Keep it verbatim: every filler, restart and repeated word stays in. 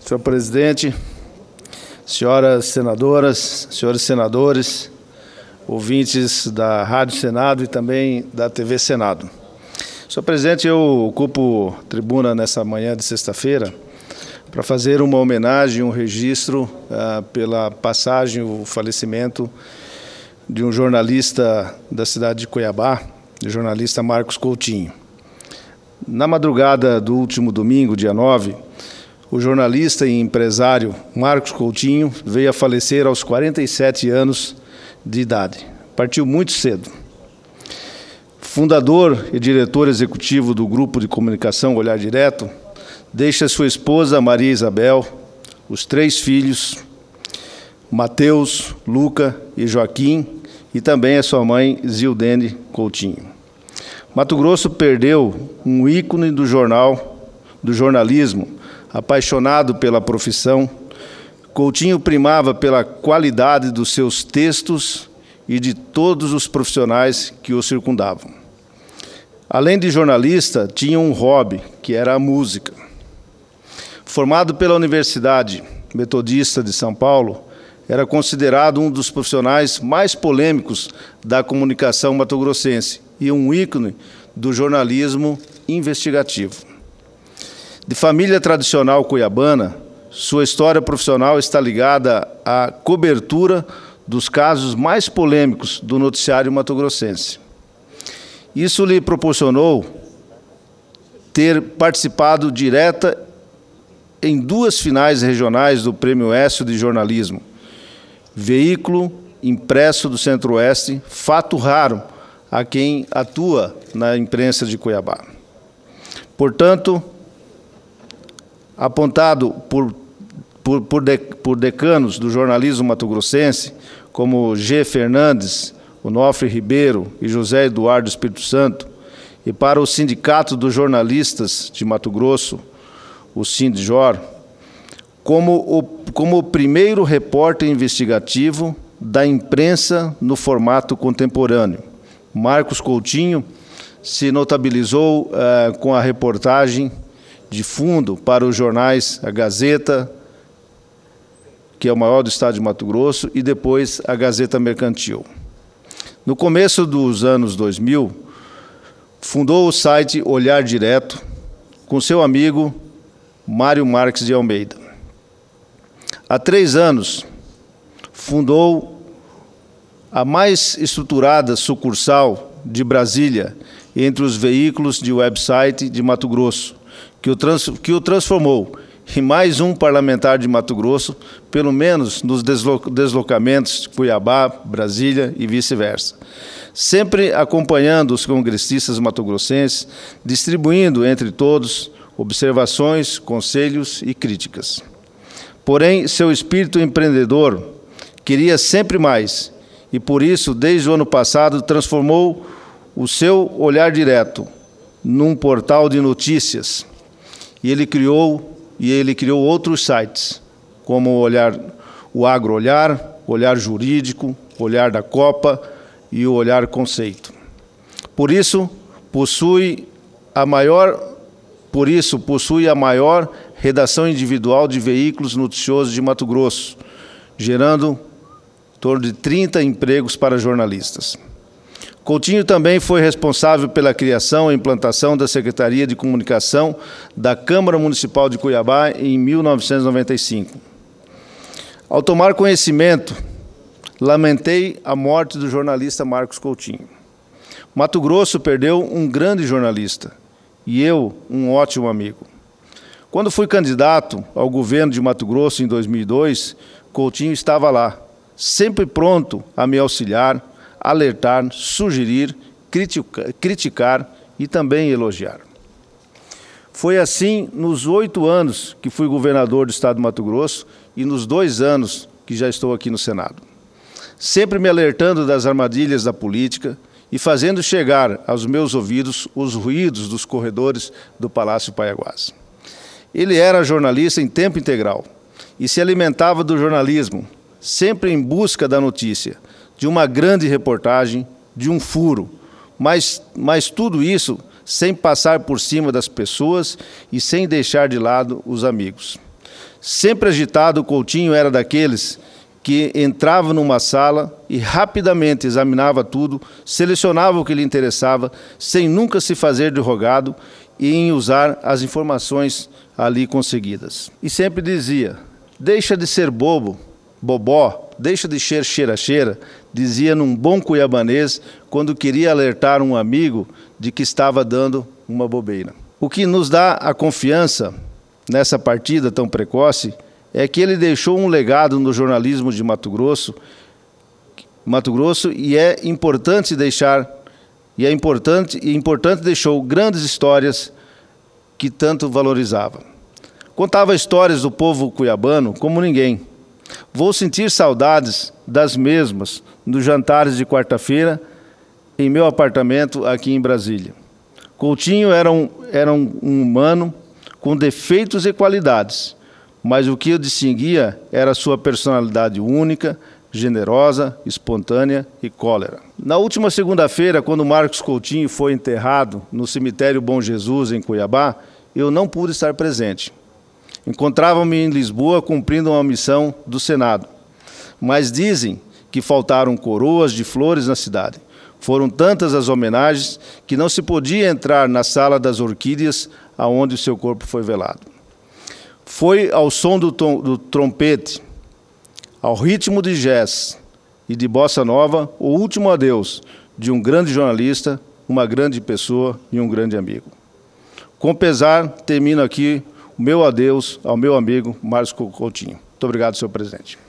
Senhor presidente, senhoras senadoras, senhores senadores, ouvintes da Rádio Senado e também da T V Senado. Senhor presidente, eu ocupo tribuna nessa manhã de sexta-feira para fazer uma homenagem, um registro uh, pela passagem, o falecimento de um jornalista da cidade de Cuiabá, o jornalista Marcos Coutinho. Na madrugada do último domingo, dia nove, o jornalista e empresário Marcos Coutinho veio a falecer aos quarenta e sete anos de idade. Partiu muito cedo. Fundador e diretor executivo do Grupo de Comunicação Olhar Direto, deixa sua esposa Maria Isabel, os três filhos, Mateus, Luca e Joaquim, e também a sua mãe Zildene Coutinho. Mato Grosso perdeu um ícone do jornal, do jornalismo, apaixonado pela profissão. Coutinho primava pela qualidade dos seus textos e de todos os profissionais que o circundavam. Além de jornalista, tinha um hobby, que era a música. Formado pela Universidade Metodista de São Paulo, era considerado um dos profissionais mais polêmicos da comunicação mato-grossense e um ícone do jornalismo investigativo. De família tradicional cuiabana, sua história profissional está ligada à cobertura dos casos mais polêmicos do noticiário mato-grossense. Isso lhe proporcionou ter participado direta em duas finais regionais do Prêmio Écio de Jornalismo, veículo impresso do Centro-Oeste, fato raro a quem atua na imprensa de Cuiabá. Portanto, apontado por, por, por, de, por decanos do jornalismo mato-grossense, como G. Fernandes, Onofre Ribeiro e José Eduardo Espírito Santo, e para o Sindicato dos Jornalistas de Mato Grosso, o Sindjor, como o, como o primeiro repórter investigativo da imprensa no formato contemporâneo. Marcos Coutinho se notabilizou eh, com a reportagem de fundo para os jornais A Gazeta, que é o maior do estado de Mato Grosso, e depois a Gazeta Mercantil. No começo dos anos dois mil, fundou o site Olhar Direto com seu amigo Mário Marques de Almeida. Há três anos, fundou a mais estruturada sucursal de Brasília entre os veículos de website de Mato Grosso, que o, trans, que o transformou em mais um parlamentar de Mato Grosso, pelo menos nos deslo, deslocamentos de Cuiabá, Brasília e vice-versa. Sempre acompanhando os congressistas mato-grossenses, distribuindo entre todos observações, conselhos e críticas. Porém, seu espírito empreendedor queria sempre mais, e por isso, desde o ano passado, transformou o seu Olhar Direto num portal de notícias. E ele criou, e ele criou outros sites, como o, Olhar, o Agro Olhar, Olhar Jurídico, Olhar da Copa e o Olhar Conceito. Por isso, possui a maior, por isso, possui a maior redação individual de veículos noticiosos de Mato Grosso, gerando em torno de trinta empregos para jornalistas. Coutinho também foi responsável pela criação e implantação da Secretaria de Comunicação da Câmara Municipal de Cuiabá em mil novecentos e noventa e cinco. Ao tomar conhecimento, lamentei a morte do jornalista Marcos Coutinho. Mato Grosso perdeu um grande jornalista e eu, um ótimo amigo. Quando fui candidato ao governo de Mato Grosso em dois mil e dois, Coutinho estava lá, sempre pronto a me auxiliar, alertar, sugerir, critica, criticar e também elogiar. Foi assim nos oito anos que fui governador do estado de Mato Grosso e nos dois anos que já estou aqui no Senado. Sempre me alertando das armadilhas da política e fazendo chegar aos meus ouvidos os ruídos dos corredores do Palácio Paiaguás. Ele era jornalista em tempo integral e se alimentava do jornalismo, sempre em busca da notícia, de uma grande reportagem, de um furo, mas, mas tudo isso sem passar por cima das pessoas e sem deixar de lado os amigos. Sempre agitado, Coutinho era daqueles que entrava numa sala e rapidamente examinava tudo, selecionava o que lhe interessava, sem nunca se fazer de rogado e em usar as informações ali conseguidas. E sempre dizia: deixa de ser bobo, bobó, deixa de ser cheira-cheira, dizia num bom cuiabanês quando queria alertar um amigo de que estava dando uma bobeira. O que nos dá a confiança nessa partida tão precoce é que ele deixou um legado no jornalismo de Mato Grosso, Mato Grosso e é importante deixar, e é importante, e importante deixou grandes histórias que tanto valorizava. Contava histórias do povo cuiabano como ninguém. Vou sentir saudades das mesmas nos jantares de quarta-feira em meu apartamento aqui em Brasília. Coutinho era um, era um humano com defeitos e qualidades, mas o que o distinguia era sua personalidade única, generosa, espontânea e cólera. Na última segunda-feira, quando Marcos Coutinho foi enterrado no cemitério Bom Jesus, em Cuiabá, eu não pude estar presente. Encontrava-me em Lisboa cumprindo uma missão do Senado, mas dizem que faltaram coroas de flores na cidade. Foram tantas as homenagens que não se podia entrar na sala das orquídeas aonde o seu corpo foi velado. Foi ao som do, tom, do trompete, ao ritmo de jazz e de bossa nova, o último adeus de um grande jornalista, uma grande pessoa e um grande amigo. Com pesar, termino aqui o meu adeus ao meu amigo Marcos Coutinho. Muito obrigado, senhor presidente.